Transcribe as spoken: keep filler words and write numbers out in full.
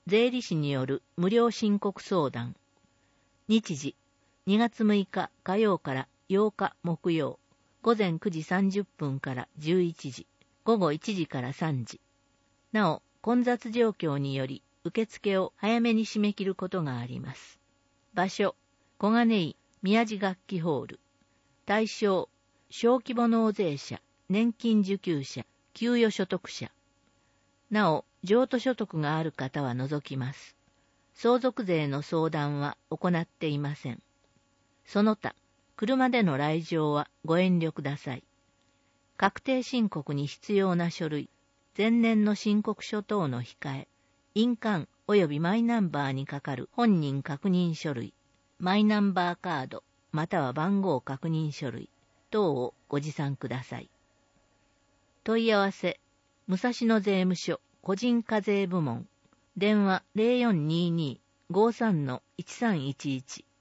税理士による無料申告相談。日時、にがつむいか火曜からようか木曜、ごぜんくじさんじゅっぷんからじゅういちじ、ごごいちじからさんじ。なお、混雑状況により受付を早めに締め切ることがあります。場所、小金井宮地楽器ホール。対象、小規模納税者、年金受給者、給与所得者。なお、譲渡所得がある方は除きます。相続税の相談は行っていません。その他、車での来場はご遠慮ください。確定申告に必要な書類、前年の申告書等の控え、印鑑及びマイナンバーにかかる本人確認書類、マイナンバーカードまたは番号確認書類等をご持参ください。問い合わせ、武蔵野税務署個人課税部門、電話 ゼロよんにーにー ごーさんのいちさんいちいち